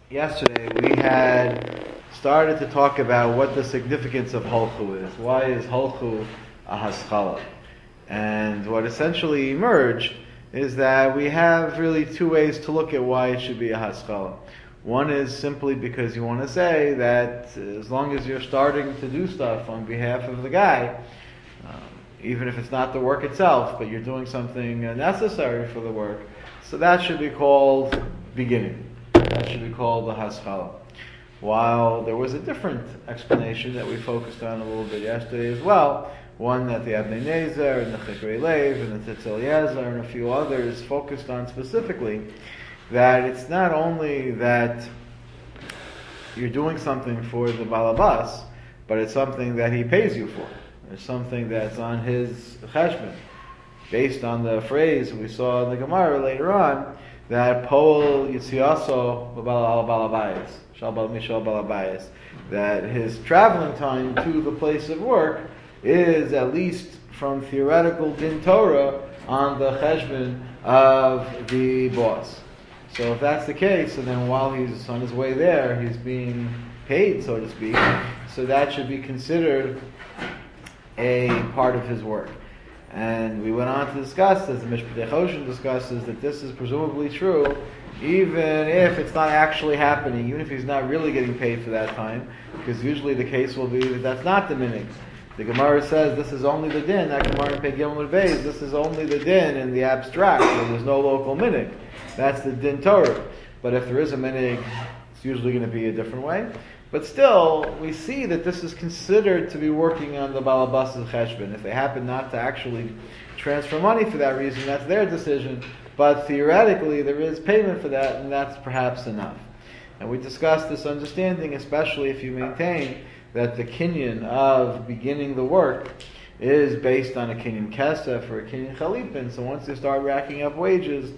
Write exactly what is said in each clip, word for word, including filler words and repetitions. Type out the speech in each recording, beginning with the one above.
yesterday we had started to talk about what the significance of Holchu is. Why is Holchu a haskala? And what essentially emerged is that we have really two ways to look at why it should be a haskala. One is simply because you want to say that as long as you're starting to do stuff on behalf of the guy, um, even if it's not the work itself, but you're doing something necessary for the work, so that should be called beginning. That should be called the haskala. While there was a different explanation that we focused on a little bit yesterday as well, one that the Abnei Nezer and the Chikri Lev and the Tzitz Eliezer and a few others focused on specifically, that it's not only that you're doing something for the balabas, but it's something that he pays you for. It's something that's on his cheshbon, based on the phrase we saw in the Gemara later on, that Poel Yitziaso Balabayas, Shalbal Mishal Balabayas, that his traveling time to the place of work is at least from theoretical din Torah on the cheshbon of the boss. So if that's the case, and then while he's on his way there, he's being paid, so to speak, so that should be considered a part of his work. And we went on to discuss, as the Mishpatei Choshen discusses, that this is presumably true, even if it's not actually happening, even if he's not really getting paid for that time, because usually the case will be that that's not the minig. The Gemara says this is only the din, that Gemara in Pei Gimel Beis, this is only the din in the abstract, where there's no local minig. That's the din Torah. But if there is a minig, it's usually going to be a different way. But still, we see that this is considered to be working on the balabas' cheshbon. If they happen not to actually transfer money for that reason, that's their decision. But theoretically, there is payment for that, and that's perhaps enough. And we discussed this understanding, especially if you maintain that the kinyan of beginning the work is based on a kinyan kesef or a kinyan chalipin. So once you start racking up wages,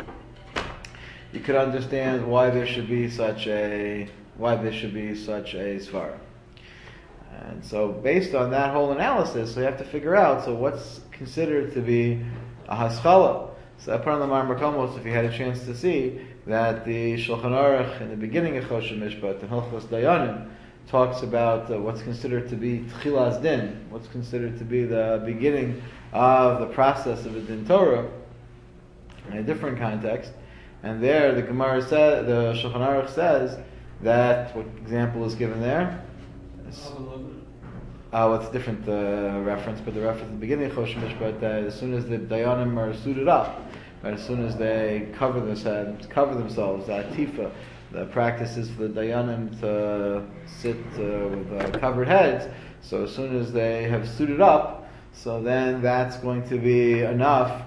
you could understand why there should be such a why there should be such a svara. And so based on that whole analysis, we have to figure out, so what's considered to be a haskala? So upon the Mar Makomos, if you had a chance to see, that the Shulchan Aruch in the beginning of Choshen Mishpat, the Hilchos Dayanim, talks about uh, what's considered to be Tchilas Din, what's considered to be the beginning of the process of a Din Torah, in a different context. And there, the Gemara says, the Shulchan Aruch says that, what example is given there? Oh, it's a different uh, reference, but the reference at the beginning of Choshen Mishpat, that as soon as the Dayanim are suited up, right, as soon as they cover themselves, cover themselves, the Atifa, the practice is for the Dayanim to sit uh, with uh, covered heads. So as soon as they have suited up, so then that's going to be enough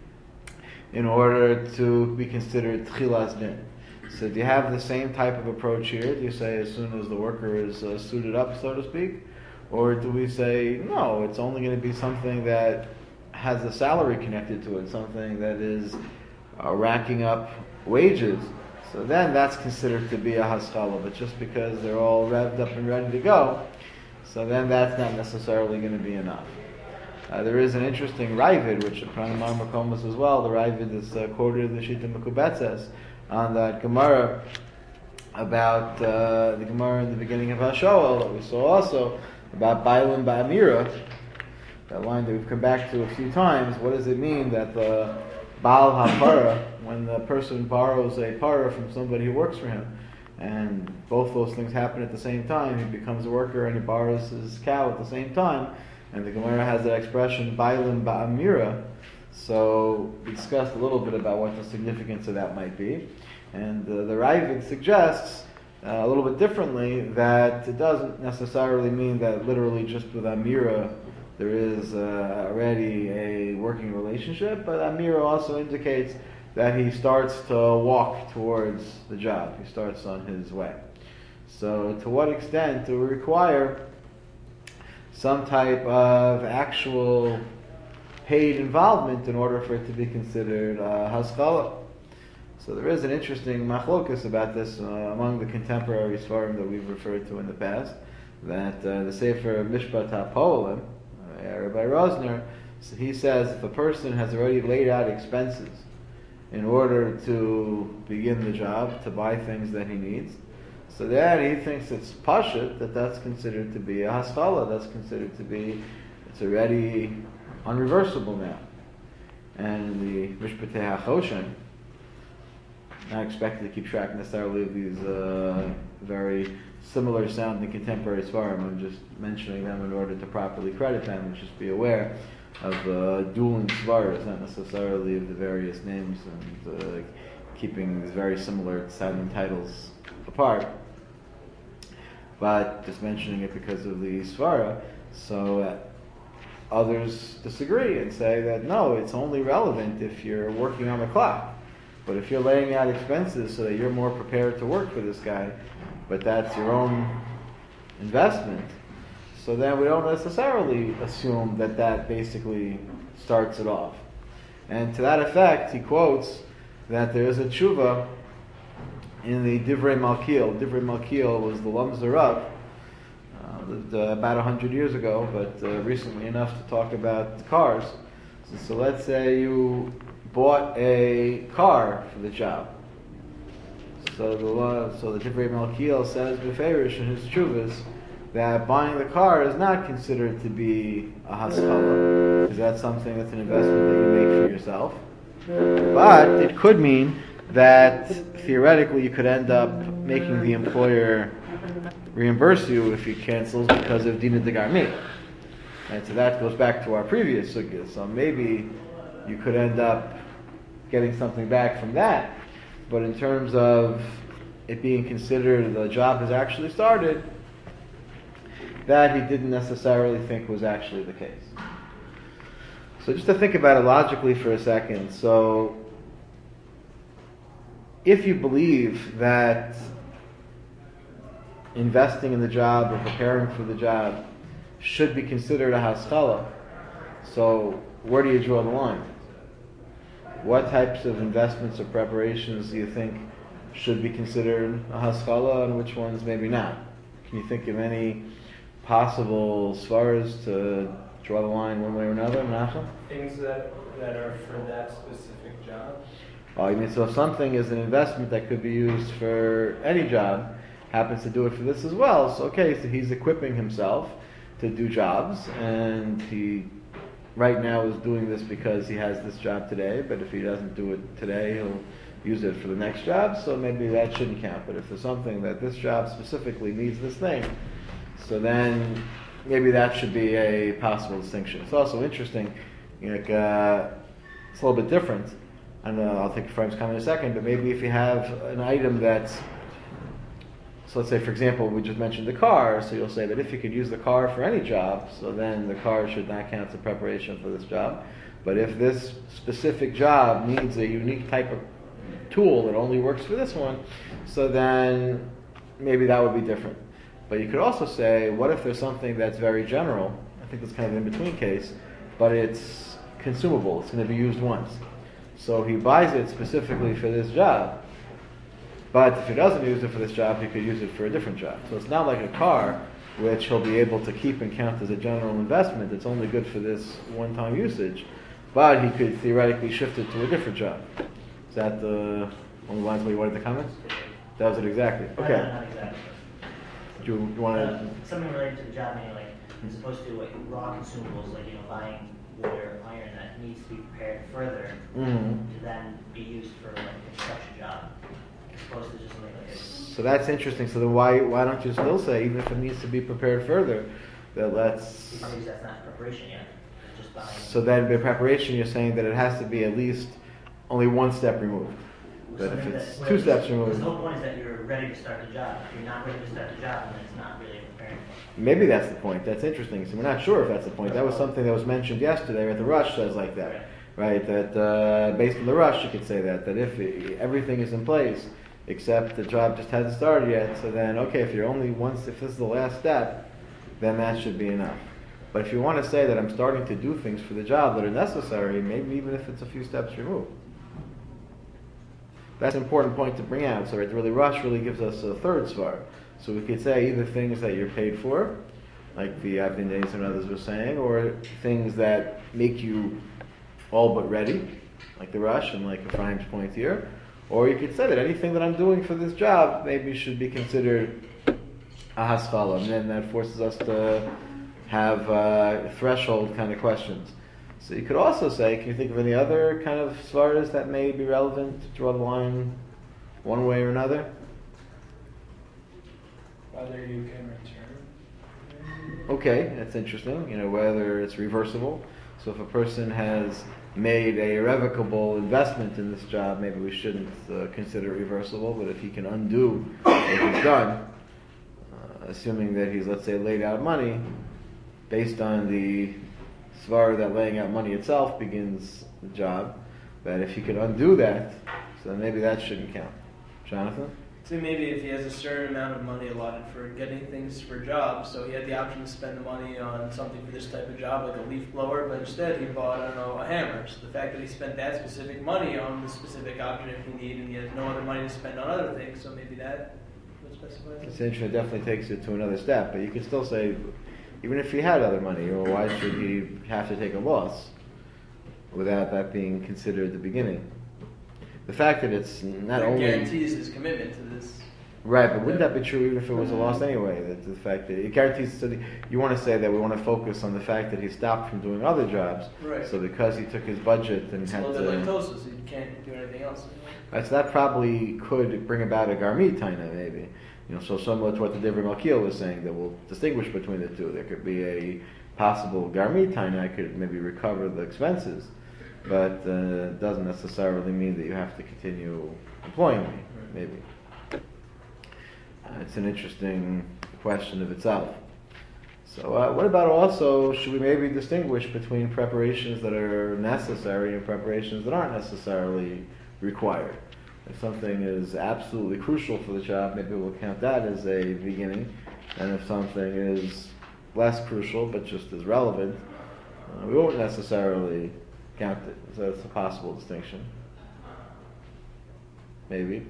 in order to be considered Tchilas Din. So do you have the same type of approach here? Do you say as soon as the worker is uh, suited up, so to speak? Or do we say, no, it's only going to be something that has a salary connected to it, something that is uh, racking up wages? So then that's considered to be a haskala, but just because they're all revved up and ready to go, so then that's not necessarily going to be enough. Uh, there is an interesting Ravid, which Pranamar Makomas as well, the Ravid is uh, quoted in the Shita Mekubetzes, on that Gemara about uh, the Gemara in the beginning of Hashoel that we saw also about Bailim Ba'amira, that line that we've come back to a few times. What does it mean that the Baal HaPara, when the person borrows a para from somebody who works for him, and both those things happen at the same time, he becomes a worker and he borrows his cow at the same time, and the Gemara has that expression Bailim Ba'amira. So we discussed a little bit about what the significance of that might be. And uh, the Ravid suggests uh, a little bit differently that it doesn't necessarily mean that literally just with Amira there is uh, already a working relationship, but Amira also indicates that he starts to walk towards the job. He starts on his way. So to what extent do we require some type of actual paid involvement in order for it to be considered uh, haskala? So there is an interesting machlokus about this uh, among the contemporary svarim that we've referred to in the past, that uh, the Sefer Mishpat HaPoelim, uh, Rabbi Rosner, so he says if a person has already laid out expenses in order to begin the job, to buy things that he needs. So that he thinks it's pashut, that that's considered to be a haskalah, that's considered to be, it's already unreversible now. And the Mishpatei HaChoshen, not expected to keep track necessarily of these uh, very similar sounding contemporary svarim. I'm just mentioning them in order to properly credit them and just be aware of uh, dueling svaras, not necessarily of the various names and uh, keeping these very similar sounding titles apart. But just mentioning it because of the svara. So uh, others disagree and say that no, it's only relevant if you're working on the clock. But if you're laying out expenses so that you're more prepared to work for this guy, but that's your own investment, so then we don't necessarily assume that that basically starts it off. And to that effect, he quotes that there is a tshuva in the Divrei Malkiel. Divrei Malkiel was the Lamzer Rav, uh, lived uh, about a hundred years ago, but uh, recently enough to talk about cars. So, so let's say you bought a car for the job. So the so the Divrei Malkiel says b'ferish in his tshuvas that buying the car is not considered to be a haskalah, because that's something that's an investment that you make for yourself. But it could mean that theoretically you could end up making the employer reimburse you if he cancels because of dina de garmi. And so that goes back to our previous sugya. So maybe you could end up getting something back from that. But in terms of it being considered the job has actually started, that he didn't necessarily think was actually the case. So just to think about it logically for a second. So if you believe that investing in the job or preparing for the job should be considered a haskalah, so where do you draw the line? What types of investments or preparations do you think should be considered a haskalah and which ones maybe not? Can you think of any possible svaras to draw the line one way or another, Menachem? Things that, that are for that specific job? Oh, I mean, so if something is an investment that could be used for any job, happens to do it for this as well, so okay, so he's equipping himself to do jobs, and he right now is doing this because he has this job today, but if he doesn't do it today, he'll use it for the next job, so maybe that shouldn't count. But if there's something that this job specifically needs this thing, so then maybe that should be a possible distinction. It's also interesting, you know, like, uh, it's a little bit different. And uh, I'll take Ephraim's comment in a second, but maybe if you have an item that's, so let's say, for example, we just mentioned the car, so you'll say that if you could use the car for any job, so then the car should not count as preparation for this job. But if this specific job needs a unique type of tool that only works for this one, so then maybe that would be different. But you could also say, what if there's something that's very general, I think that's kind of an in-between case, but it's consumable, it's going to be used once. So he buys it specifically for this job, but if he doesn't use it for this job, he could use it for a different job. So it's not like a car, which he'll be able to keep and count as a general investment. It's only good for this one-time usage, but he could theoretically shift it to a different job. Is that the only lines where you wanted to comment? That was it exactly. Okay. No, not exactly. Do you, you want to? Uh, something related to the job, meaning like as opposed to like raw consumables, like you know buying wood or iron that needs to be prepared further Mm-hmm. to then be used for like a construction job, as opposed to just something like this. So that's interesting. So then why why don't you still say, even if it needs to be prepared further, that let's... Because that's not preparation yet. It's just buying. So then by preparation you're saying that it has to be at least only one step removed. That if it's that, two well, steps removed... The whole point is that you're ready to start the job. If you're not ready to start the job, then it's not really preparing. Maybe that's the point. That's interesting. So we're not sure if that's the point. That was something that was mentioned yesterday, right? The Rush says like that. Right? That uh, based on the Rush you could say that. That if it, everything is in place, except the job just hasn't started yet, so then, okay, if you're only once, if this is the last step, then that should be enough. But if you want to say that I'm starting to do things for the job that are necessary, maybe even if it's a few steps removed. That's an important point to bring out. So right, really, Rush really gives us a third svar. So we could say either things that you're paid for, like the Avnei and others were saying, or things that make you all but ready. like the Rush and like Ephraim's point here. Or you could say that anything that I'm doing for this job maybe should be considered a haskalah, and then that forces us to have uh, threshold kind of questions. So you could also say, can you think of any other kind of svaras that may be relevant to draw the line one way or another? Whether you can return. Okay, that's interesting. You know, whether it's reversible. So if a person has made a irrevocable investment in this job, maybe we shouldn't uh, consider it reversible, but if he can undo what he's done, uh, assuming that he's, let's say, laid out money, based on the svara that laying out money itself begins the job, that if he can undo that, so then maybe that shouldn't count. Jonathan? So maybe if he has a certain amount of money allotted for getting things for jobs, so he had the option to spend the money on something for this type of job, like a leaf blower, but instead he bought, I don't know, a hammer. So the fact that he spent that specific money on the specific object he needed, and he has no other money to spend on other things, so maybe that would specify that. It's interesting, it definitely takes it to another step, but you can still say, even if he had other money, or why should he have to take a loss without that being considered at the beginning? The fact that it's not It only guarantees his commitment to this. right, but wouldn't that be true even if it was a loss anyway? That the fact that it guarantees. So the, you want to say that we want to focus on the fact that he stopped from doing other jobs. Right. So because he took his budget and It's a had little bit like to. Tosa, so you can't do anything else. Right, so that probably could bring about a garmi taina, maybe. You know, so similar to what the Divrei Malkiel was saying, that will distinguish between the two. There could be a possible garmi taina. I could maybe recover the expenses, but uh, it doesn't necessarily mean that you have to continue employing me. Maybe uh, it's an interesting question of itself. So, uh, what about also? Should we maybe distinguish between preparations that are necessary and preparations that aren't necessarily required? If something is absolutely crucial for the job, maybe we'll count that as a beginning. And if something is less crucial but just as relevant, uh, we won't necessarily count it. So it's a possible distinction. Maybe.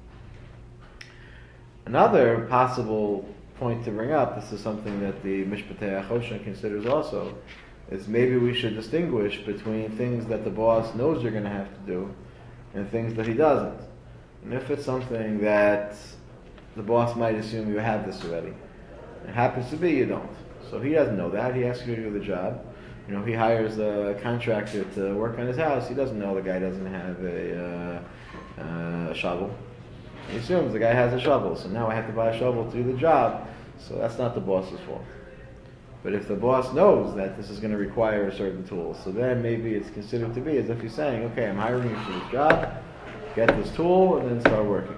Another possible point to bring up, this is something that the Mishpatei HaChoshen considers also, is maybe we should distinguish between things that the boss knows you're going to have to do and things that he doesn't. And if it's something that the boss might assume you have this already, it happens to be you don't. So he doesn't know that. He asks you to do the job. You know, he hires a contractor to work on his house. He doesn't know the guy doesn't have a, uh, uh, a shovel. He assumes the guy has a shovel, so now I have to buy a shovel to do the job. So that's not the boss's fault. But if the boss knows that this is going to require a certain tool, so then maybe it's considered to be as if he's saying, okay, I'm hiring you for this job, get this tool, and then start working.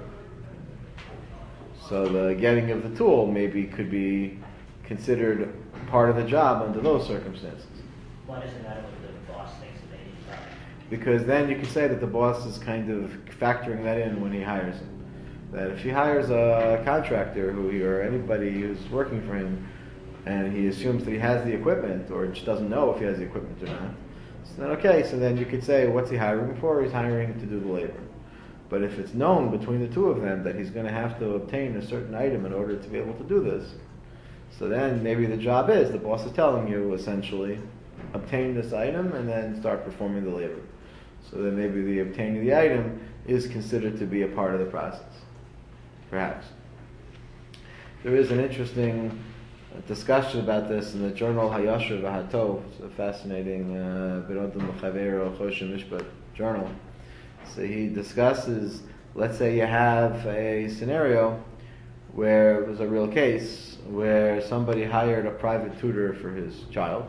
So the getting of the tool maybe could be considered part of the job under those circumstances. Why does it matter what the boss thinks that they need to have? Because then you can say that the boss is kind of factoring that in when he hires him. That if he hires a contractor who he, or anybody who's working for him, and he assumes that he has the equipment, or just doesn't know if he has the equipment or not, so then okay, so then you could say, what's he hiring for? He's hiring to do the labor. But if it's known between the two of them that he's going to have to obtain a certain item in order to be able to do this, so then maybe the job is, the boss is telling you essentially, obtain this item and then start performing the labor. So then maybe the obtaining the item is considered to be a part of the process. Perhaps. There is an interesting discussion about this in the journal Hayasher V'Hatov. It's a fascinating Birodin L'Chavero Choshen Mishpat journal. So he discusses, let's say you have a scenario where it was a real case where somebody hired a private tutor for his child,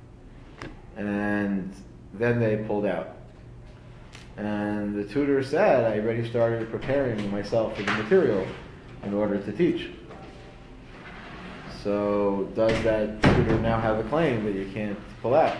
and then they pulled out. And the tutor said, I already started preparing myself for the material in order to teach. So does that tutor now have a claim that you can't pull out?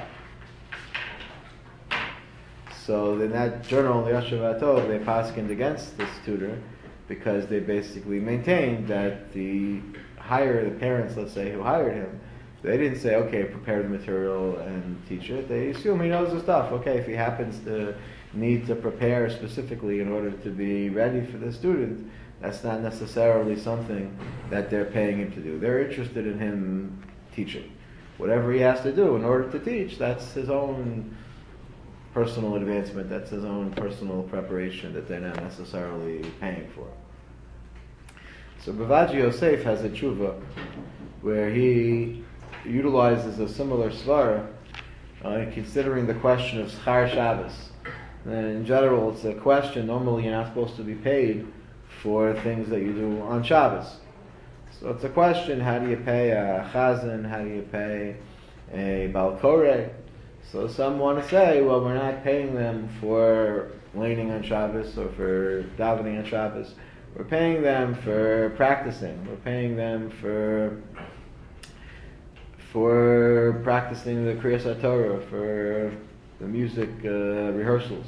So in that journal, the Yashav Atov, they paskined against this tutor because they basically maintained that the hire, the parents, let's say, who hired him, they didn't say, okay, prepare the material and teach it. They assume he knows the stuff. Okay, if he happens to need to prepare specifically in order to be ready for the student, that's not necessarily something that they're paying him to do. They're interested in him teaching. Whatever he has to do in order to teach, that's his own personal advancement, that's his own personal preparation that they're not necessarily paying for. So Bavaji Yosef has a tshuva where he utilizes a similar svara uh, considering the question of schar Shabbos. And in general, it's a question, normally you're not supposed to be paid for things that you do on Shabbos. So it's a question, how do you pay a chazan, how do you pay a bal koreh? So some want to say, well, we're not paying them for laning on Shabbos or for davening on Shabbos. We're paying them for practicing. We're paying them for for practicing the Kriyas HaTorah, for the music uh, rehearsals.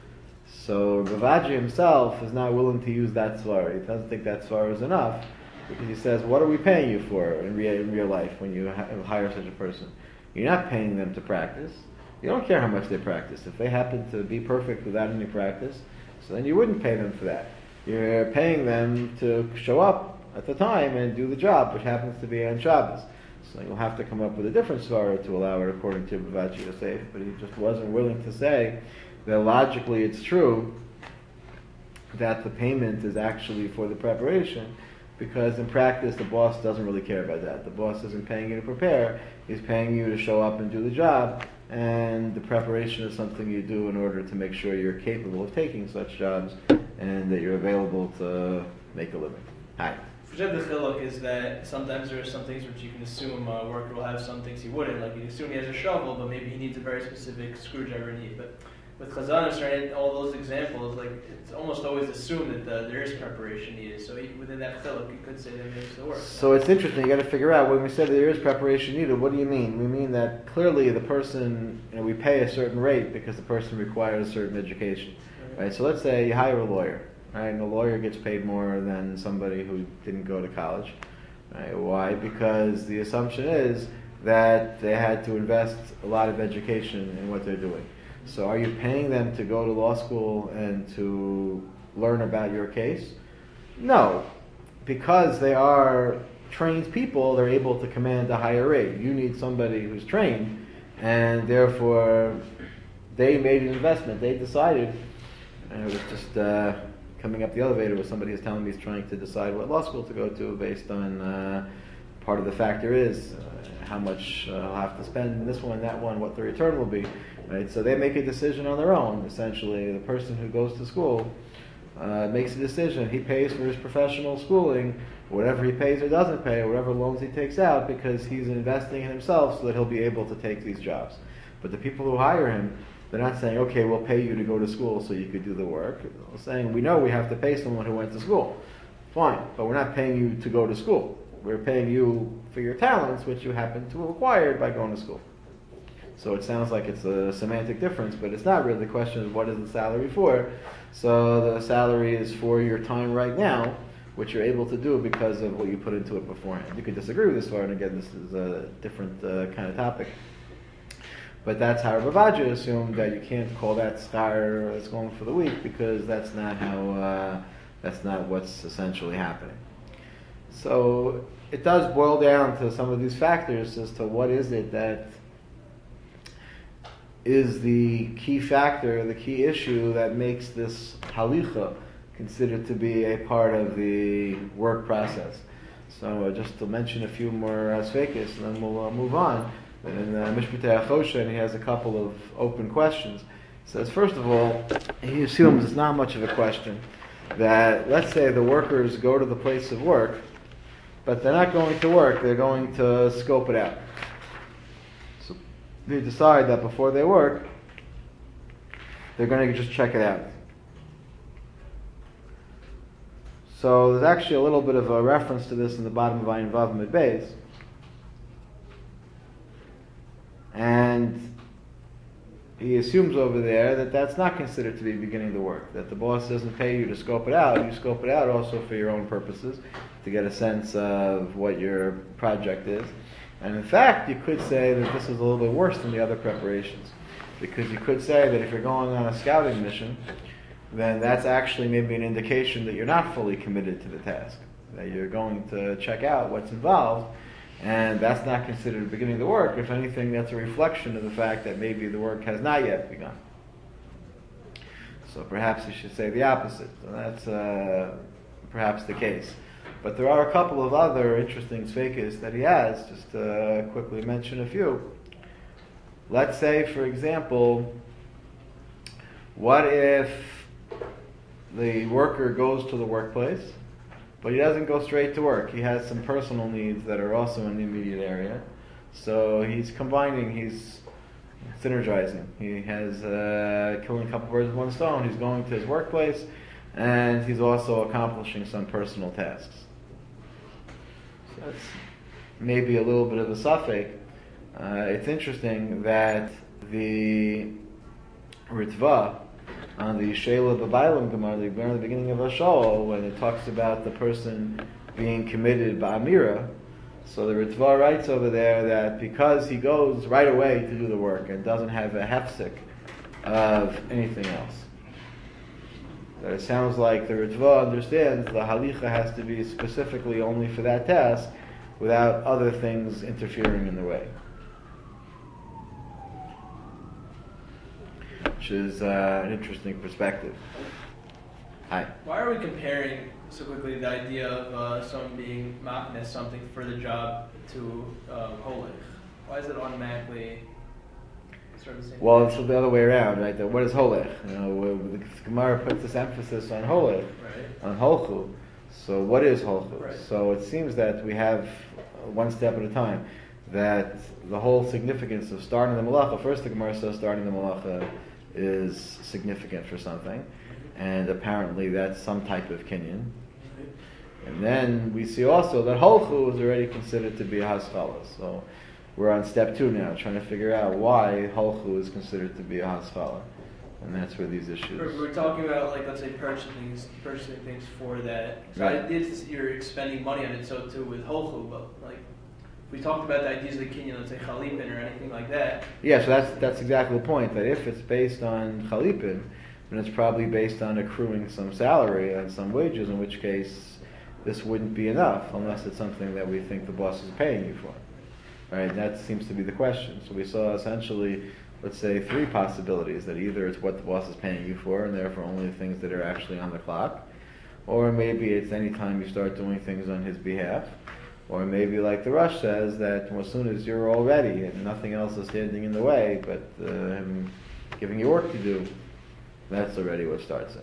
So Bavaji himself is not willing to use that svara. He doesn't think that svara is enough, because he says, what are we paying you for in real, in real life when you ha- hire such a person? You're not paying them to practice. You don't care how much they practice. If they happen to be perfect without any practice, so then you wouldn't pay them for that. You're paying them to show up at the time and do the job, which happens to be on Shabbos. So you'll have to come up with a different svara to allow it according to Bavaji Yosef, but he just wasn't willing to say that logically it's true that the payment is actually for the preparation, because in practice the boss doesn't really care about that. The boss isn't paying you to prepare, he's paying you to show up and do the job, and the preparation is something you do in order to make sure you're capable of taking such jobs and that you're available to make a living. Hi. For Jeb, the chiluk is that sometimes there are some things which you can assume a worker will have, some things he wouldn't. Like you assume he has a shovel, but maybe he needs a very specific screwdriver need. But with chazanos, right, all those examples, like it's almost always assumed that the, there is preparation needed. So even within that chiluk, you could say that makes it work. So it's interesting. You got to figure out when we say that there is preparation needed. What do you mean? We mean that clearly the person, you know, we pay a certain rate because the person requires a certain education, right? So let's say you hire a lawyer, right? And a lawyer gets paid more than somebody who didn't go to college, right? Why? Because the assumption is that they had to invest a lot of education in what they're doing. So are you paying them to go to law school and to learn about your case? No. Because they are trained people, they're able to command a higher rate. You need somebody who's trained, and therefore they made an investment. They decided, and it was just uh, coming up the elevator where somebody was telling me he's trying to decide what law school to go to based on uh, part of the factor is uh, how much uh, I'll have to spend in this one, that one, what the return will be. Right? So they make a decision on their own, essentially. The person who goes to school uh, makes a decision. He pays for his professional schooling, whatever he pays or doesn't pay, or whatever loans he takes out, because he's investing in himself so that he'll be able to take these jobs. But the people who hire him, they're not saying, okay, we'll pay you to go to school so you could do the work. They're saying, we know we have to pay someone who went to school. Fine, but we're not paying you to go to school. We're paying you for your talents, which you happen to have acquired by going to school. So it sounds like it's a semantic difference, but it's not really. The question is, what is the salary for? So the salary is for your time right now, which you're able to do because of what you put into it beforehand. You could disagree with this one, and again, this is a different uh, kind of topic. But that's how Bavaji assumed that you can't call that schar that's going for the week, because that's not how, uh, that's not what's essentially happening. So it does boil down to some of these factors as to what is it that is the key factor, the key issue that makes this halicha considered to be a part of the work process. So uh, just to mention a few more uh, sveikis, and then we'll uh, move on. In uh, Mishpatei HaChoshen, he has a couple of open questions. He says, first of all, he assumes it's not much of a question that, let's say the workers go to the place of work, but they're not going to work, they're going to scope it out. So they decide that before they work, they're going to just check it out. So there's actually a little bit of a reference to this in the bottom of Ayin Vav Mid Beis. And he assumes over there that that's not considered to be beginning the work, that the boss doesn't pay you to scope it out. You scope it out also for your own purposes, to get a sense of what your project is. And in fact, you could say that this is a little bit worse than the other preparations, because you could say that if you're going on a scouting mission, then that's actually maybe an indication that you're not fully committed to the task, that you're going to check out what's involved, and that's not considered beginning the work. If anything, that's a reflection of the fact that maybe the work has not yet begun. So perhaps you should say the opposite. So that's uh, perhaps the case. But there are a couple of other interesting tzveikas that he has, just to quickly mention a few. Let's say, for example, what if the worker goes to the workplace, but he doesn't go straight to work. He has some personal needs that are also in the immediate area. So he's combining, he's synergizing. He has uh, killing a couple birds with one stone. He's going to his workplace, and he's also accomplishing some personal tasks. So that's maybe a little bit of a suffix. Uh, it's interesting that the Ritva on the Sheila B'Bailam Gemara, the Gemara at the beginning of Hashol, when it talks about the person being committed ba'amira, so the Ritva writes over there that because he goes right away to do the work and doesn't have a hefsek of anything else, that it sounds like the Ritva understands the halicha has to be specifically only for that task without other things interfering in the way. Which is uh, an interesting perspective. Hi. Why are we comparing so quickly the idea of uh, someone being machnes something for the job to um, holech? Why is it automatically sort of the same? Well, it's the other way around, right? What is holech? You know, the Gemara puts this emphasis on holech, right. on holchu. So, what is holchu? Right. So, it seems that we have one step at a time. That the whole significance of starting the malacha. First, the Gemara says starting the malacha is significant for something, and apparently that's some type of kinyan. And then we see also that holchu is already considered to be a haskalah. So we're on step two now, trying to figure out why holchu is considered to be a haskalah, and that's where these issues. We're, we're talking about, like, let's say purchasing purchasing things for that. So Right. I did. You're expending money on it, so too with holchu, but like. We talked about the ideas of the kinyan, let's say chalipin or anything like that. Yeah, so that's that's exactly the point. That if it's based on chalipin, then it's probably based on accruing some salary and some wages. In which case, this wouldn't be enough unless it's something that we think the boss is paying you for. Right? That seems to be the question. So we saw essentially, let's say, three possibilities: that either it's what the boss is paying you for, and therefore only the things that are actually on the clock, or maybe it's any time you start doing things on his behalf. Or maybe, like the Rush says, that as soon as you're all ready and nothing else is standing in the way, but uh, him giving you work to do, that's already what starts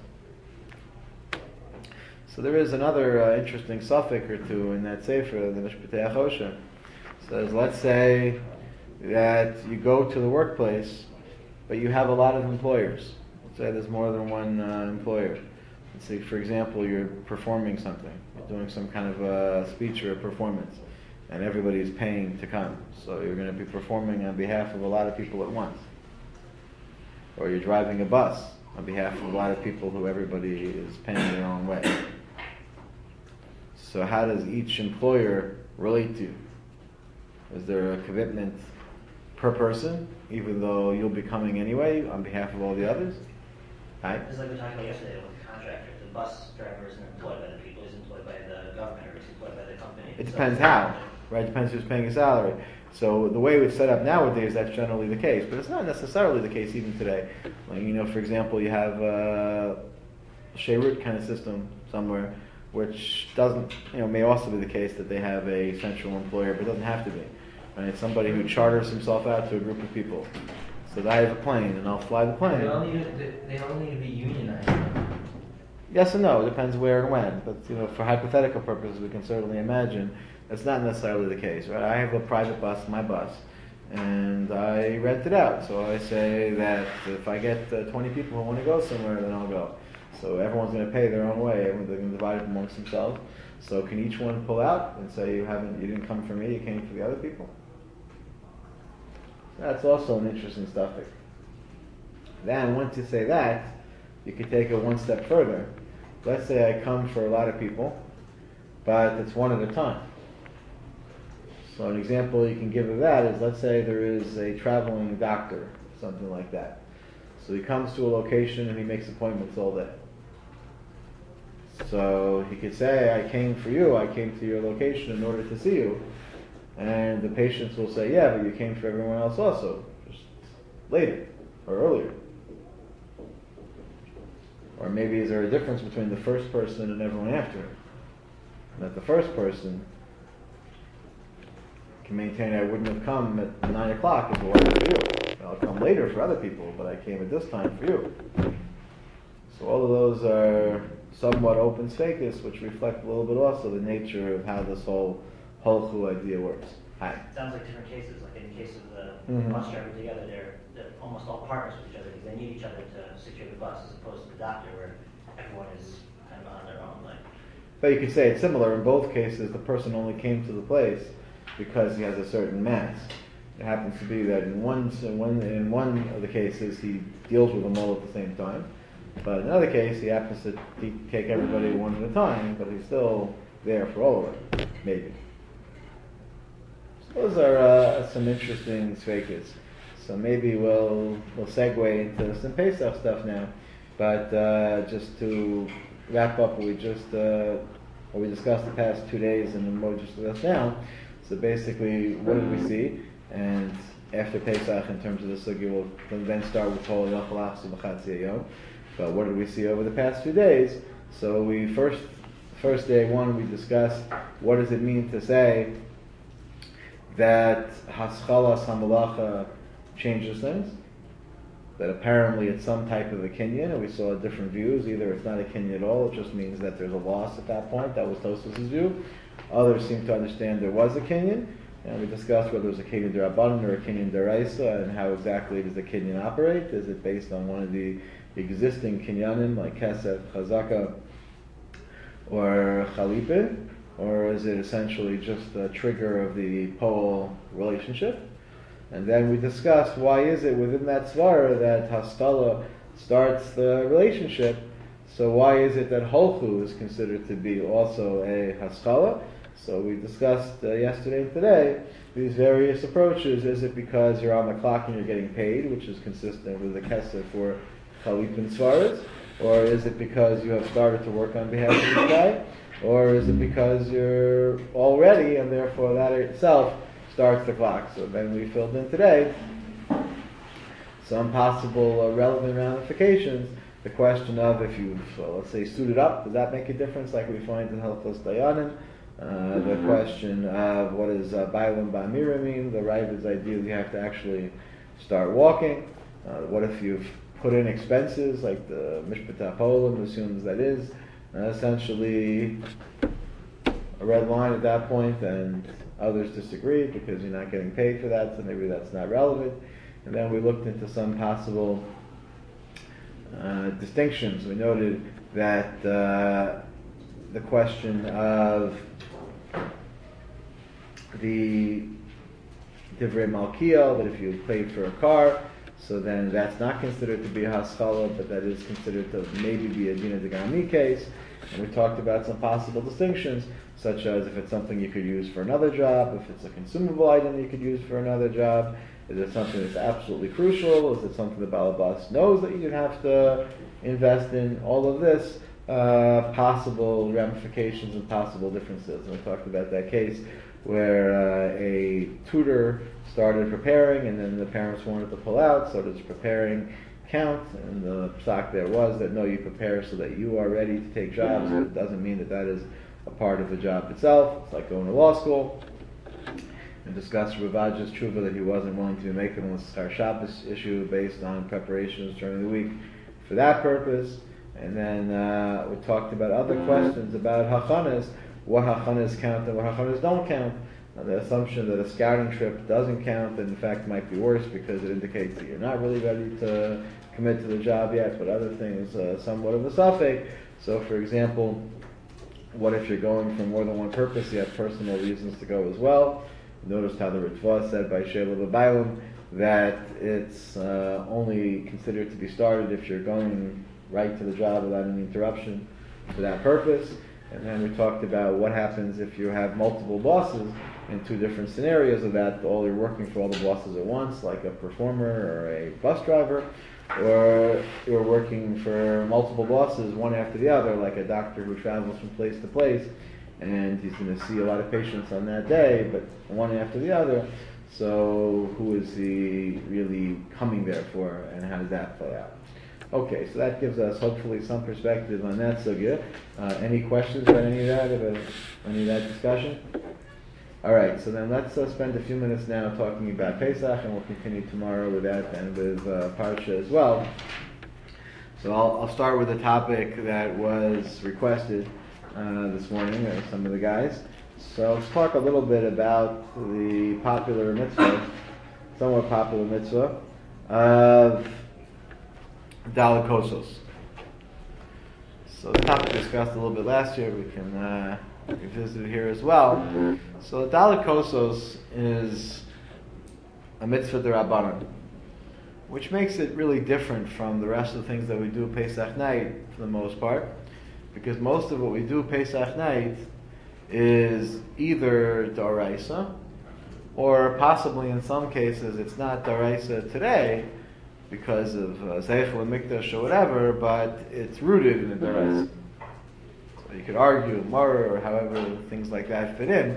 it. So there is another uh, interesting suffix or two in that sefer, the Mishpatei Achosha. Says, let's say that you go to the workplace, but you have a lot of employers. Let's say there's more than one uh, employer. Let's say, for example, you're performing something. You're doing some kind of a speech or a performance, and everybody's paying to come. So you're going to be performing on behalf of a lot of people at once. Or you're driving a bus on behalf of a lot of people who everybody is paying their own way. So how does each employer relate to you? Is there a commitment per person, even though you'll be coming anyway on behalf of all the others? Right? Just like we talked about yesterday with the contractor, the bus driver isn't employed by the people, he's employed by the government, or he's employed by the company. It So depends it's how, not- right? It depends who's paying a salary. So the way it's set up nowadays, that's generally the case, but it's not necessarily the case even today. Like, you know, for example, you have a Sheirut kind of system somewhere, which doesn't, you know, may also be the case that they have a central employer, but it doesn't have to be. Right? It's somebody who charters himself out to a group of people. So I have a plane, and I'll fly the plane. They don't need to, they don't need to be unionized. Yes and no, it depends where and when. But, you know, for hypothetical purposes, we can certainly imagine that's not necessarily the case, right? I have a private bus, my bus, and I rent it out. So I say that if I get uh, twenty people who want to go somewhere, then I'll go. So everyone's going to pay their own way. Everyone's going to divide it amongst themselves. So can each one pull out and say, you haven't, you didn't come for me, you came for the other people? That's also an interesting topic. Then, once you say that, you can take it one step further. Let's say I come for a lot of people, but it's one at a time. So an example you can give of that is, let's say there is a traveling doctor, something like that. So he comes to a location and he makes appointments all day. So he could say, I came for you, I came to your location in order to see you. And the patients will say, yeah, but you came for everyone else also, just later or earlier. Or maybe is there a difference between the first person and everyone after him? That the first person can maintain I wouldn't have come at nine o'clock if it wasn't for you. I'll come later for other people, but I came at this time for you. So all of those are somewhat open sfekis, which reflect a little bit also the nature of how this whole holchu idea works. Hi. Sounds like different cases. Like in the case of the Mhm. bus driver together, they're, they're almost all partners with each other because they need each other to secure the bus, as opposed to the doctor where everyone is kind of on their own. Like, But you could say it's similar. In both cases, the person only came to the place because he has a certain mass. It happens to be that in one, in one, in one of the cases, he deals with them all at the same time. But in another case, he happens to t- take everybody one at a time, but he's still there for all of them, maybe. So those are uh, some interesting sfekis. So maybe we'll we'll segue into some Pesach stuff now. But uh, just to wrap up what we just uh, what we discussed the past two days and then what we just discussed now. So basically, what did we see? And after Pesach, in terms of the sugi, we'll then start with Hol Yachal Achsu B'Chatzi Hayom. But what did we see over the past few days? So we first, first day one, we discussed what does it mean to say that Haschalas HaMalacha changes things. That apparently it's some type of a kinyan, and we saw different views. Either it's not a kinyan at all, it just means that there's a loss at that point. That was Tosfos' view. Others seem to understand there was a kinyan, and we discussed whether it was a kinyan d'Rabbanan or a kinyan d'Oraisa, and how exactly does the kinyan operate. Is it based on one of the existing kinyanim, like Kesef, Chazaka, or Chalipin, or is it essentially just the trigger of the Poel relationship? And then we discussed why is it within that svara that Haskalah starts the relationship. So why is it that Holchu is considered to be also a Haskalah? So we discussed uh, yesterday and today these various approaches. Is it because you're on the clock and you're getting paid, which is consistent with the Kesef for Chalip and Svaras? Or is it because you have started to work on behalf of this guy? Or is it because you're already, and therefore that itself starts the clock? So then we filled in today some possible uh, relevant ramifications. The question of if you've, well, let's say, suited up, does that make a difference like we find in Hilchos Dayanim? Uh, the question of what does uh, Bailam Ba'amira mean? The right is ideally you have to actually start walking. Uh, what if you've put in expenses like the Mishpat HaPolim assumes that is uh, essentially a red line at that point, and others disagree because you're not getting paid for that, so maybe that's not relevant. And then we looked into some possible uh, distinctions. We noted that uh, the question of the Divrei Malkiel, that if you paid for a car, so then that's not considered to be a haskalah, but that is considered to maybe be a Dina Degami case. And we talked about some possible distinctions, such as if it's something you could use for another job, if it's a consumable item you could use for another job, is it something that's absolutely crucial, is it something the Balabas knows that you have to invest in, all of this, uh, possible ramifications and possible differences. And we talked about that case where uh, a tutor started preparing and then the parents wanted to pull out, so does preparing count? And the psak there was that no, you prepare so that you are ready to take jobs, but it doesn't mean that that is a part of the job itself. It's like going to law school. And discussed Ravaj's tshuva that he wasn't willing to make it unless it's our Shabbos issue based on preparations during the week for that purpose. And then uh, we talked about other questions about hachanas, what hachanas count and what hachanas don't count. Now, the assumption that a scouting trip doesn't count, and in fact might be worse because it indicates that you're not really ready to commit to the job yet, but other things uh, somewhat of a suffix. So for example, what if you're going for more than one purpose, you have personal reasons to go as well? Notice how the Ritva said by Sheila B'Bailam that it's uh, only considered to be started if you're going right to the job without any interruption for that purpose. And then we talked about what happens if you have multiple bosses in two different scenarios of that. All you're working for all the bosses at once, like a performer or a bus driver, or you're working for multiple bosses, one after the other, like a doctor who travels from place to place, and he's going to see a lot of patients on that day, but one after the other. So who is he really coming there for, and how does that play out? Okay, so that gives us hopefully some perspective on that sugya. Uh, any questions about any of that, about any of that discussion? All right, so then let's uh, spend a few minutes now talking about Pesach, and we'll continue tomorrow with that and with uh, Parsha as well. So I'll, I'll start with a topic that was requested uh, this morning by some of the guys. So let's talk a little bit about the popular mitzvah, somewhat popular mitzvah, of Daled Kosos. So the topic discussed a little bit last year, we can uh, revisit it here as well. So Daled Kosos is a mitzvah d'Rabbanan, which makes it really different from the rest of the things that we do Pesach night for the most part, because most of what we do Pesach night is either d'oraisa, or possibly in some cases it's not d'oraisa today because of Zeichel and Mikdash or whatever, but it's rooted in a d'oraisa. So you could argue Mara or however things like that fit in,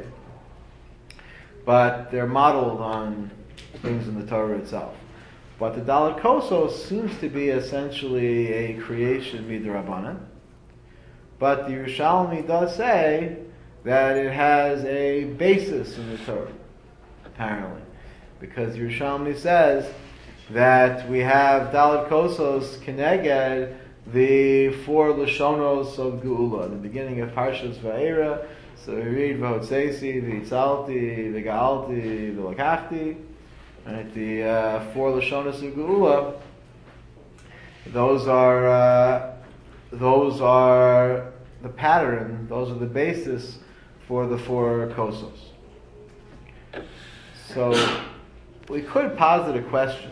but they're modeled on things in the Torah itself. But the Daled Kosos seems to be essentially a creation midrabanan, but the Yerushalmi does say that it has a basis in the Torah, apparently, because Yerushalmi says that we have Daled Kosos keneged the four Lashonos of Geula, the beginning of Parshas Va'era. So we read V'hotzesi, V'itzalti, V'ga'alti, V'lakachti, right? The uh, four Lashonos of Geula. Those are uh, those are the pattern. Those are the basis for the four Kosos. So we could posit a question.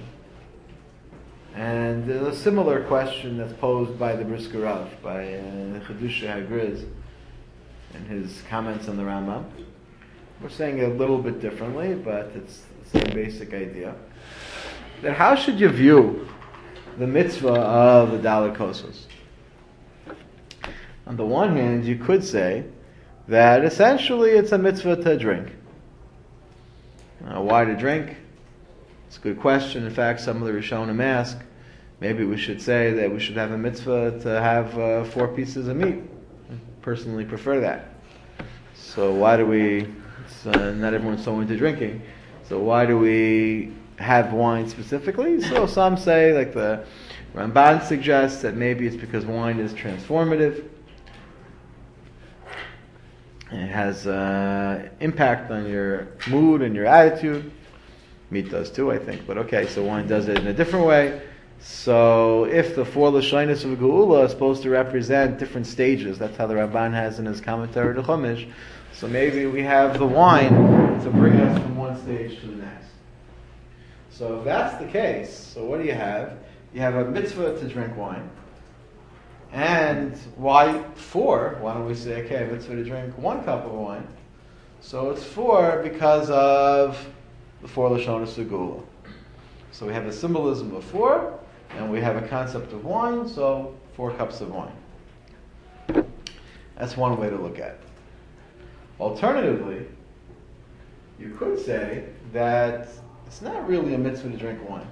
And there's a similar question that's posed by the Brisker Rav, by uh, Chedusha Hagriz, in his comments on the Rambam. We're saying it a little bit differently, but it's the same basic idea. That how should you view the mitzvah of the Daled Kosos? On the one hand, you could say that essentially it's a mitzvah to drink. Uh, why to drink? It's a good question. In fact, some of the Rishonim ask, maybe we should say that we should have a mitzvah to have uh, four pieces of meat. I personally prefer that. So why do we, it's, uh, not everyone's so into drinking, so why do we have wine specifically? So some say, like the Ramban suggests, that maybe it's because wine is transformative. It has uh, impact on your mood and your attitude. Meat does too, I think, but okay, so wine does it in a different way. So if the four Lashonos of Geula are supposed to represent different stages, that's how the Ramban has in his commentary to Chumash, so maybe we have the wine to bring us from one stage to the next. So if that's the case, so what do you have? You have a mitzvah to drink wine. And why four? Why don't we say, okay, a mitzvah to drink one cup of wine? So it's four because of the four Lashonos of Geula. So we have a symbolism of four, and we have a concept of wine, so four cups of wine. That's one way to look at it. Alternatively, you could say that it's not really a mitzvah to drink wine.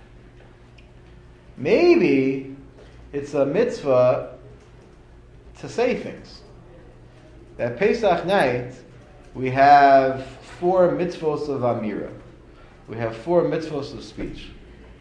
Maybe it's a mitzvah to say things. That Pesach night, we have four mitzvos of Amira. We have four mitzvos of speech.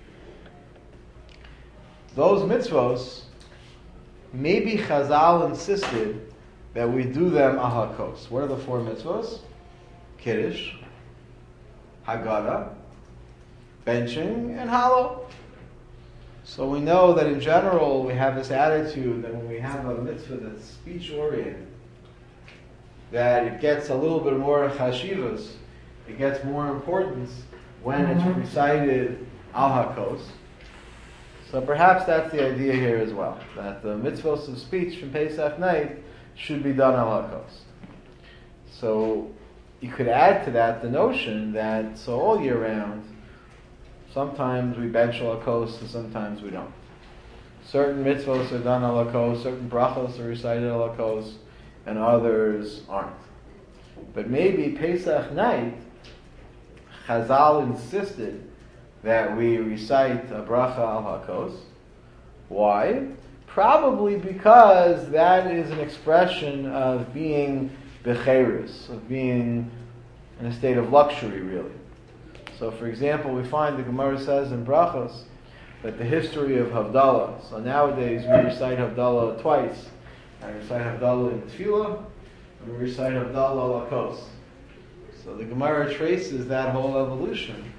Those mitzvos, maybe Chazal insisted that we do them ahakos. What are the four mitzvos? Kiddush, Haggadah, benching, and hallow. So we know that in general we have this attitude that when we have a mitzvah that's speech-oriented, that it gets a little bit more chashivas, it gets more importance when it's recited al hakos. So perhaps that's the idea here as well, that the mitzvahs of speech from Pesach night should be done al hakos. So you could add to that the notion that so all year round, sometimes we bench al hakos and sometimes we don't. Certain mitzvahs are done al hakos, certain brachos are recited al hakos, and others aren't. But maybe Pesach night, Chazal insisted that we recite a bracha al hakos, Why? Probably because that is an expression of being becheirus, of being in a state of luxury, really. So, for example, we find the Gemara says in Brachos that the history of Havdalah. So nowadays we recite Havdalah twice. I recite Havdalah in Tefillah, and we recite Havdalah Lakos. So the Gemara traces that whole evolution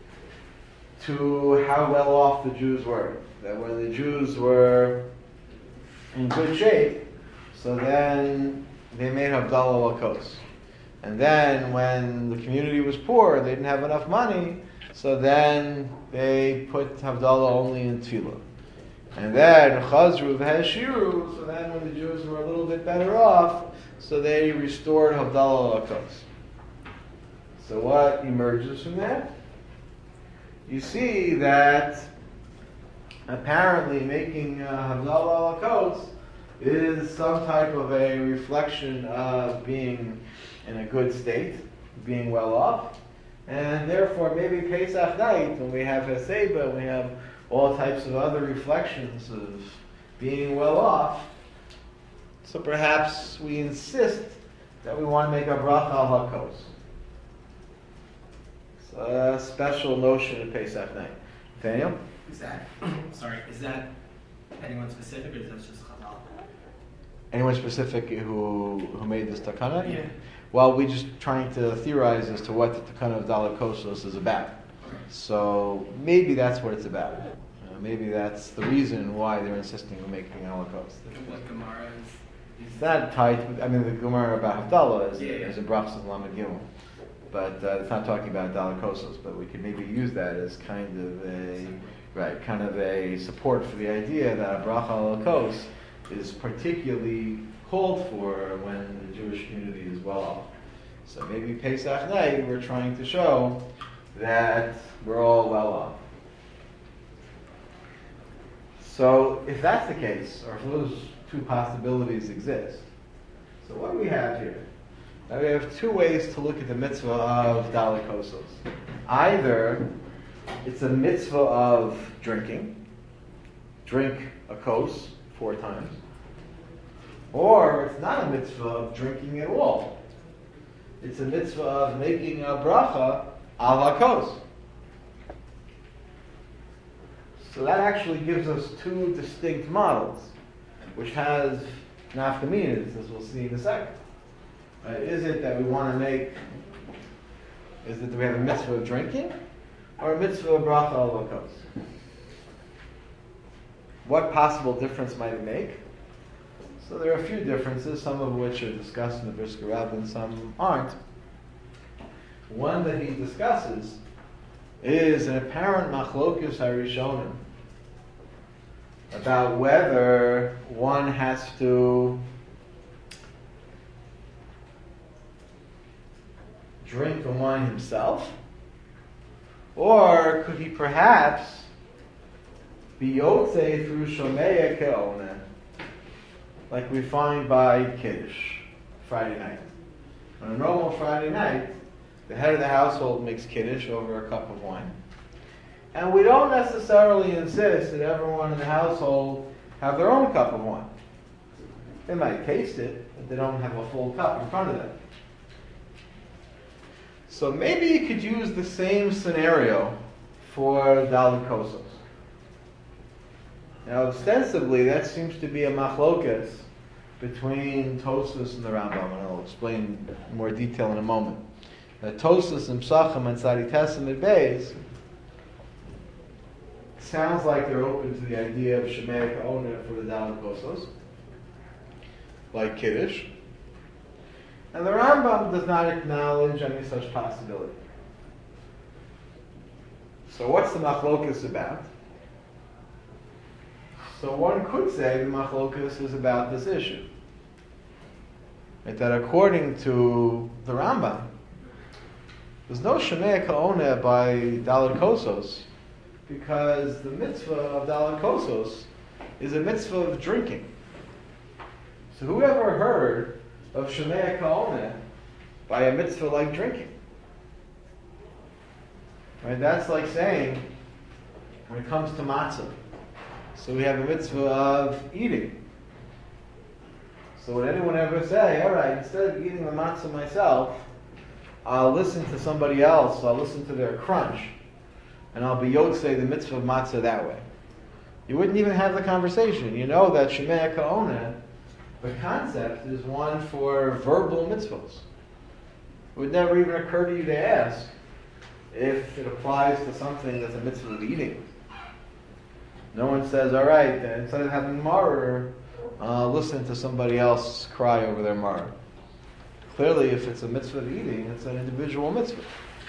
to how well off the Jews were. That when the Jews were in good shape, so then they made Havdalah Lakos. And then when the community was poor, they didn't have enough money, so then they put Havdalah only in Tefillah. And then Chazru v'Heshiru, so then when the Jews were a little bit better off, so they restored Havdalah Lakos. So what emerges from that? You see that apparently making uh, Havdalah Lakos is some type of a reflection of being in a good state, being well off, and therefore maybe Pesach night, when we have Heseba, we have all types of other reflections of being well off, so perhaps we insist that we want to make a bracha al hakos. It's a special notion of Pesach night. Daniel? Is that, sorry, is that anyone specific, or is that just Chazal? Anyone specific who who made this takana? Yeah. Well, we're just trying to theorize as to what the takana of Daled Kosos is about. So maybe that's what it's about. Uh, maybe that's the reason why they're insisting on making Holocaust. What Gemara is? It's not tied to, I mean, the Gemara about Havdalah is, Yeah, yeah. is in Brachos and Lamed Gimel. But uh, it's not talking about Daled Kosos, but we could maybe use that as kind of a, right, kind of a support for the idea that a bracha al kos is particularly called for when the Jewish community is well off. So maybe Pesach night we're trying to show that we're all well off. So if that's the case, or if those two possibilities exist, so what do we have here? Now we have two ways to look at the mitzvah of Daled Kosos. Either it's a mitzvah of drinking, drink a kos four times, or it's not a mitzvah of drinking at all. It's a mitzvah of making a bracha al hakos. So that actually gives us two distinct models, which has nafkaminas, as we'll see in a second. Uh, is it that we want to make, is it that we have a mitzvah of drinking, or a mitzvah of bracha al hakos? What possible difference might it make? So there are a few differences, some of which are discussed in the Brisker Rabbah and some aren't. One that he discusses is an apparent machlokus harishonim about whether one has to drink the wine himself, or could he perhaps be yotze through shomeya ke'oneh, like we find by Kiddush, Friday night. On a normal Friday night, the head of the household makes Kiddush over a cup of wine. And we don't necessarily insist that everyone in the household have their own cup of wine. They might taste it, but they don't have a full cup in front of them. So maybe you could use the same scenario for Daled Kosos. Now, ostensibly, that seems to be a machlokas between Tosfos and the Rambam, and I'll explain in more detail in a moment. Now, Tosfos and Psachim and Tzaditesim and Beis sounds like they're open to the idea of Shemei Ka'oneh for the Daled Kosos, like Kiddush. And the Rambam does not acknowledge any such possibility. So what's the machlokas about? So one could say the machlokas is about this issue. Right, that according to the Rambam, there's no Shemei Ka'oneh by Daled Kosos, because the mitzvah of Daled Kosos is a mitzvah of drinking. So whoever heard of Shemei Ka'oneh by a mitzvah like drinking? Right, that's like saying, when it comes to matzah, So we have a mitzvah of eating. So would anyone ever say, all right, instead of eating the matzah myself, I'll listen to somebody else, I'll listen to their crunch, and I'll be yotzei the mitzvah of matzah that way? You wouldn't even have the conversation. You know that Shemei Ka'oneh, the concept is one for verbal mitzvahs. It would never even occur to you to ask if it applies to something that's a mitzvah of eating. No one says, all right, then instead of having maror, uh, listen to somebody else cry over their maror. Clearly, if it's a mitzvah of eating, it's an individual mitzvah.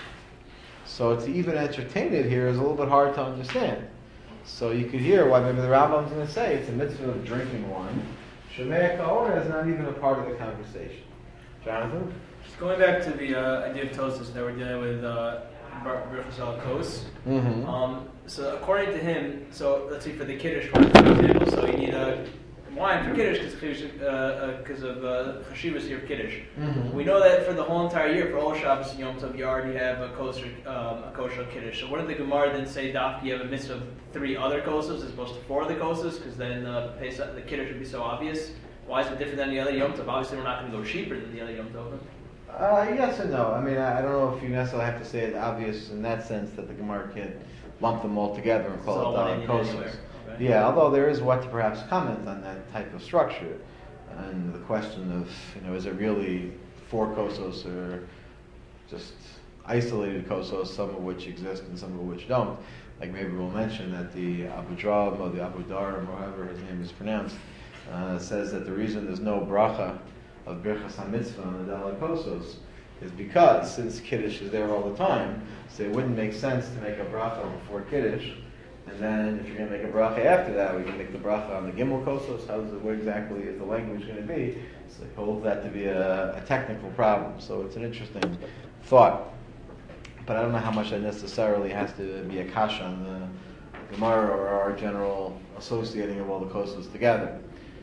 So to even entertain it here is a little bit hard to understand. So you could hear why maybe the Rambam's going to say it's a mitzvah of drinking wine. Shemei Ka'oneh is not even a part of the conversation. Jonathan? Just going back to the uh, idea of toastos that we're dealing with, uh, Birchas al Kos. Mm-hmm. Um, so according to him, so let's see for the Kiddush one, for example, so you need a wine for Kiddush because uh, uh, of uh, Chashivas here of Kiddush. Mm-hmm. We know that for the whole entire year, for all Shabbos and Yom Tov, you already have a kosher, um, a kosher Kiddush. So wouldn't the Gemara then say, Daf, you have a mitzvah of three other kosers as opposed to four of the kosers? Because then uh, Pesach, the Kiddush would be so obvious. Why is it different than the other Yom Tov? Obviously, we're not going to go cheaper than the other Yom Tov. Uh, yes and no. I mean, I, I don't know if you necessarily have to say it obvious in that sense that the Gemara can lump them all together and call So it all Dalit in Kossos. anywhere. Okay. Yeah, although there is what to perhaps comment on that type of structure and the question of, you know, is it really four Kossos or just isolated Kossos, some of which exist and some of which don't. Like maybe we'll mention that the Abu Drab or the Abu Dharam, or however his name is pronounced, uh, says that the reason there's no bracha of Birchas HaMitzvah on the Dalit Kossos is because since Kiddush is there all the time, so it wouldn't make sense to make a bracha before Kiddush, and then if you're going to make a bracha after that, we can make the bracha on the Gimel Kossos. How is it, what exactly is the language going to be? So he holds that to be a, a technical problem. So it's an interesting thought. But I don't know how much that necessarily has to be a kasha on the Gemara or our general associating of all the Kossos together.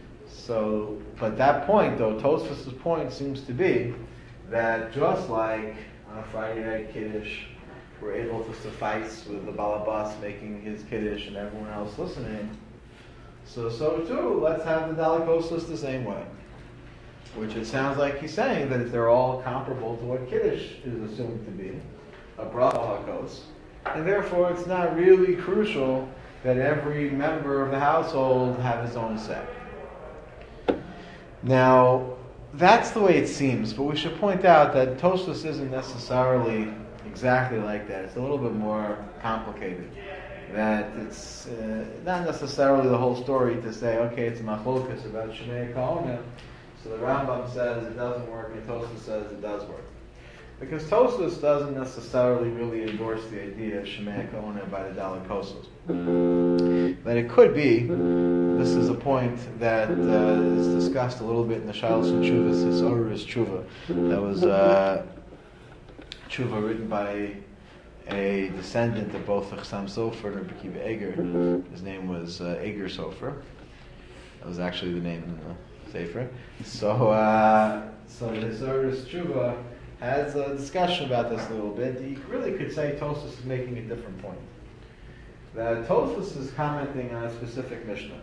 So, but that point, though, Tosfos' point seems to be that just like on a Friday night Kiddush, we're able to suffice with the Balabas making his Kiddush and everyone else listening, so so too, let's have the Dalit Kossos the same way. Which it sounds like he's saying that they're all comparable to what Kiddush is assumed to be, a bracha hakos, and therefore it's not really crucial that every member of the household have his own say. Now, that's the way it seems, but we should point out that Tosfos isn't necessarily exactly like that. It's a little bit more complicated. That it's uh, not necessarily the whole story to say, okay, it's a machlokas about Shemei Ka'oneh, so the Rambam says it doesn't work, and Tosfos says it does work. Because Tosfos doesn't necessarily really endorse the idea of Shemei Ka'oneh by the Dalit Kossos. But it could be, this is a point that uh, is discussed a little bit in the Shalos and Tshuvas, his Orus Tshuva. That was uh, Tshuva written by a descendant of both Chassam Sofer and Rabbi Akiva Eger. His name was uh, Eger Sofer. That was actually the name in the Sefer. So, uh, so his Orus Tshuva has a discussion about this a little bit. You really could say Tosfos is making a different point. That Tosfos is commenting on a specific Mishnah.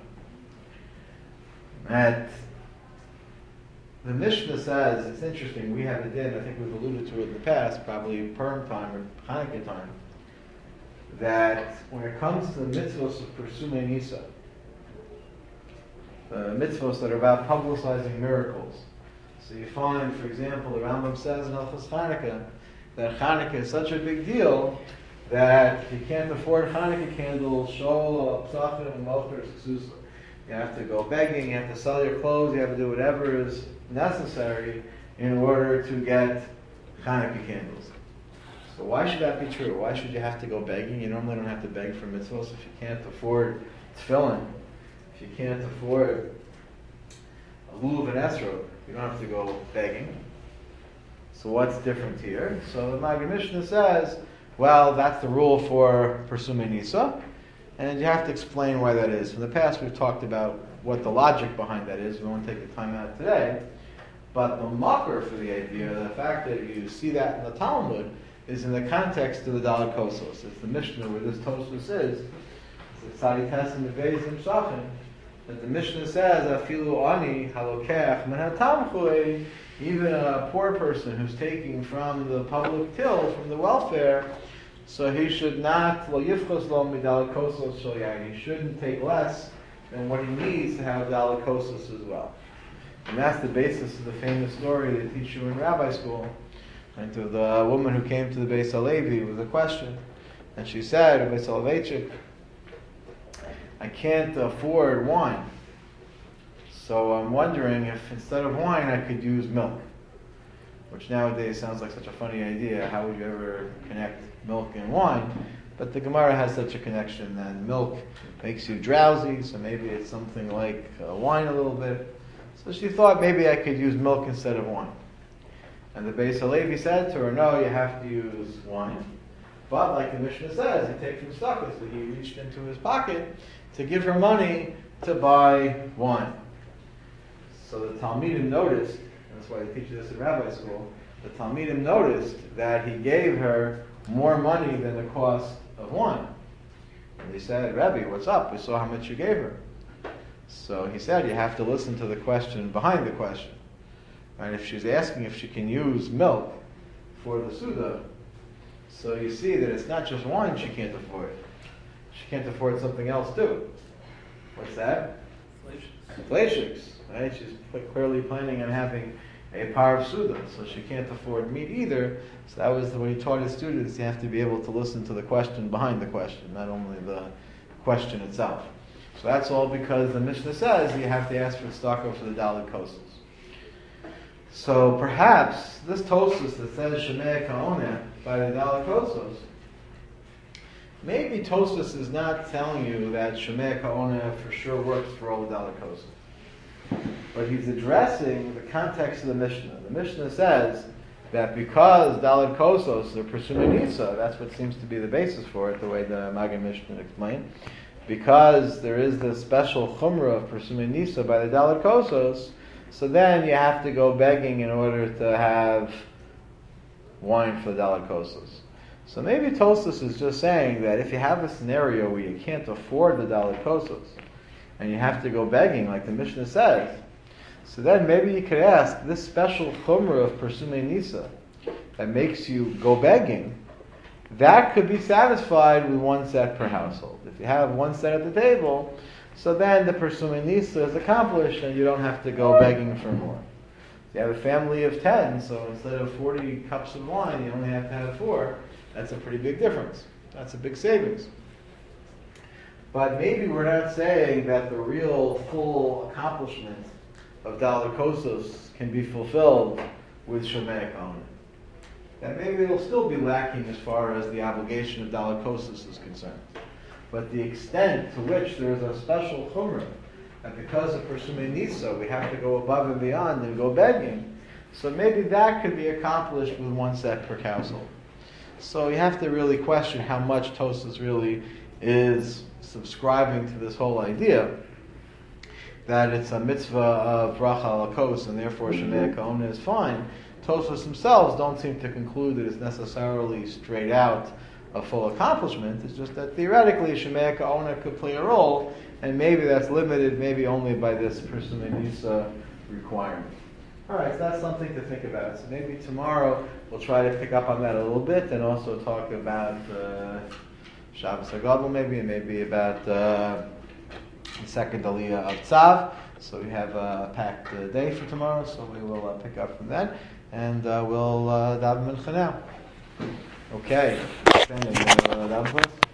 That the Mishnah says, it's interesting, we have it in, I think we've alluded to it in the past, probably Purim time or Hanukkah time, that when it comes to the mitzvos of Persumei Nisa, the mitzvos that are about publicizing miracles, so you find, for example, the Rambam says in Hilchos Chanukah that Chanukah is such a big deal that if you can't afford Hanukkah candles, shol, psachim, and mocher, ksusa. You have to go begging, you have to sell your clothes, you have to do whatever is necessary in order to get Hanukkah candles. So why should that be true? Why should you have to go begging? You normally don't have to beg for mitzvahs if you can't afford tefillin. If you can't afford a lulav and esrog, you don't have to go begging. So what's different here? So the Maggid Mishnah says, well, that's the rule for Persumei Nisa, and you have to explain why that is. In the past, we've talked about what the logic behind that is. We won't take the time out today. But the makar for the idea, the fact that you see that in the Talmud, is in the context of the Dalit Kossos. It's the Mishnah where this Tosfos is. It's the Tzadi Tes in the Beis Shachin, that the Mishnah says, Afilu ani halokech min hatamchui, even a poor person who's taking from the public till, from the welfare, so he should not, lo yifchos lo midal kosos shel yain, he shouldn't take less than what he needs to have daled kosos as well. And that's the basis of the famous story they teach you in rabbi school. And to the woman who came to the Beis Halevi with a question, and she said, Beis Halevichik, I can't afford wine. So I'm wondering if instead of wine I could use milk. Which nowadays sounds like such a funny idea. How would you ever connect milk and wine? But the Gemara has such a connection that milk makes you drowsy, so maybe it's something like uh, wine a little bit. So she thought maybe I could use milk instead of wine. And the Beis Halevi said to her, no, you have to use wine. But like the Mishnah says, he takes from stuckus, that he reached into his pocket to give her money to buy wine. So the Talmidim noticed, and that's why they teach this in rabbi school, the Talmidim noticed that he gave her more money than the cost of wine. And they said, Rebbe, what's up? We saw how much you gave her. So he said, you have to listen to the question behind the question. And if she's asking if she can use milk for the Suda, so you see that it's not just wine she can't afford. She can't afford something else too. What's that? Fleishiks. Right? She's clearly planning on having a par of Suda, so she can't afford meat either. So that was when he taught his students, you have to be able to listen to the question behind the question, not only the question itself. So that's all because the Mishnah says you have to ask for tzedakah for the Daled Kosos. So perhaps this Tosfos that says Shemei Ka'oneh by the Daled Kosos, maybe Tosfos is not telling you that Shemei Ka'oneh for sure works for all the Daled Kosos. But he's addressing the context of the Mishnah. The Mishnah says that because Daled Kosos are Persumei Nisa, that's what seems to be the basis for it, the way the Magen Mishnah explained. Because there is this special chumrah of Persumei Nisa by the Daled Kosos, so then you have to go begging in order to have wine for the Daled Kosos. So maybe Tosfos is just saying that if you have a scenario where you can't afford the Daled Kosos, and you have to go begging, like the Mishnah says, so then maybe you could ask, this special chumrah of Persumei Nisa that makes you go begging, that could be satisfied with one set per household. If you have one set at the table, so then the Persumei Nisa is accomplished and you don't have to go begging for more. If you have a family of ten, so instead of forty cups of wine, you only have to have four, that's a pretty big difference. That's a big savings. But maybe we're not saying that the real full accomplishment of Daled Kosos can be fulfilled with Shemei Ka'oneh. That maybe it'll still be lacking as far as the obligation of Daled Kosos is concerned. But the extent to which there is a special chumrah, and because of Persumei Nisa, we have to go above and beyond and go begging, so maybe that could be accomplished with one set per household. So you have to really question how much Tosfos really is subscribing to this whole idea that it's a mitzvah of bracha al kos and therefore Shemei Ka'oneh is fine. Tosfos themselves don't seem to conclude that it's necessarily straight out a full accomplishment. It's just that theoretically Shemei Ka'oneh could play a role, and maybe that's limited maybe only by this Persumei Nisa requirement. Alright, so that's something to think about. So maybe tomorrow we'll try to pick up on that a little bit and also talk about uh, Shabbos HaGadol maybe, and maybe about uh, the second Aliyah of Tzav. So we have a packed uh, day for tomorrow, so we will uh, pick up from that, and uh, we'll uh, daven mincha now. Okay. Then, uh, daven, please.